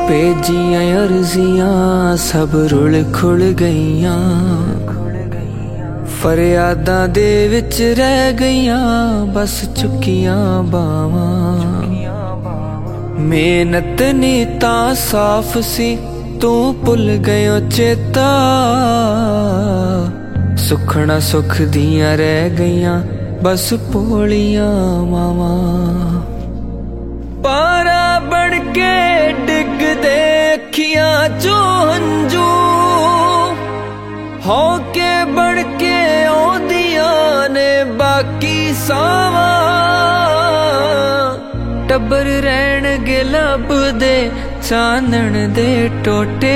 भेजियां अर्जियां सब रुल खुल गईयां, फरियादां दे विच रह गईयां बस चुकियां बावां। मेहनत नी तां साफ सी तू भुल गयो चेता, सुखना सुख दियां रह गईयां बस भोलियां मावां। पारा बन के डिगदे अखियां चो हंजू, होके बन के आउंदियां ने बाकी सावां। टब्बर रहणगे लभदे चानण दे टोटे,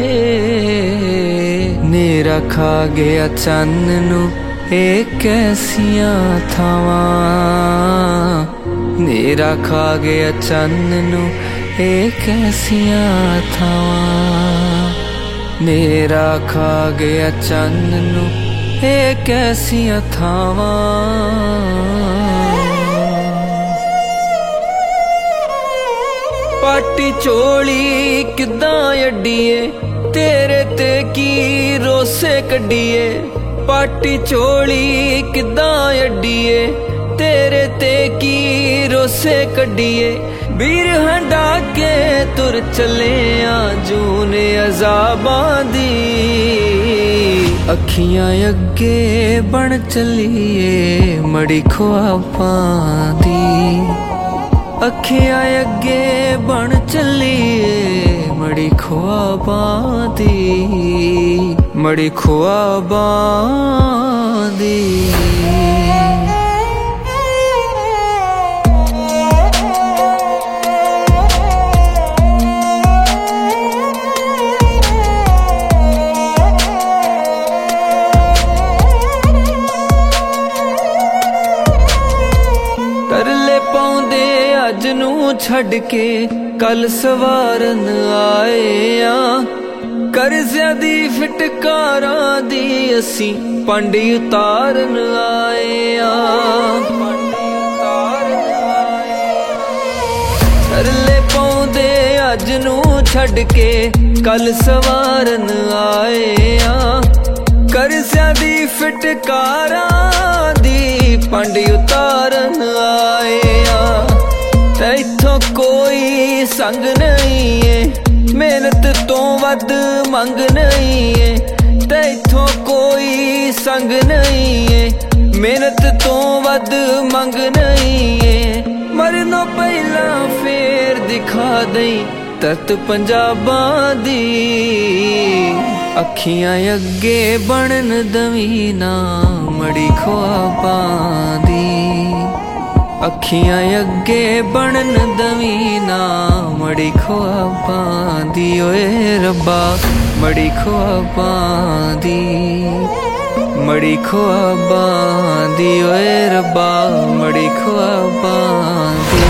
नेरा खा गया चन्न नू ए कैसियां थावां। नेरा खा गया चन्न नू ए कैसियां थावां। नेरा खा गया चन्न नू ए कैसियां थावां। पाटी चोली किदां अड्डीए तेरे ते की रोसे कड्डीए। पाटी चोली किदां अड्डीए तेरे ते की रोसे कड्डीए। बीर हंडा के तुर चले जूने अजाबां दी, अखियां अगे बन चलीए मड़ी ख्वाबां दी। अखियां अगे बन चलीए मड़ी ख्वाबां दी, मड़ी ख्वाबां दी। तरले पाउंदे अज नू छड़ के कल सवारन आए आ। करज़ियां दी फिटकारां दी असी पंड उतारन आए आ। तरले पाउंदे अज नू छड़ के कल सवारन आए आ। करज़ियां दी फिटकारां दी पंड उतारन आए आ। ते इत्थों कोई संग नहीं है, मेहनत तो वध मंग नहीं है। ते इत्थों कोई संग नहीं है, मेहनत तो वध मंग नहीं है। मरनों पहला फेर दिखा दई तरत पंजाबां दी, अखियां अगे बनन दवीं ना मड़ी ख्वाबां दी। अखियां अगे बनन दवीं ना मड़ी ख्वाबां दी। ओए रब्बा मड़ी ख्वाबां दी, मड़ी ख्वाबां दी। ओए रब्बा मड़ी ख्वाबां दी।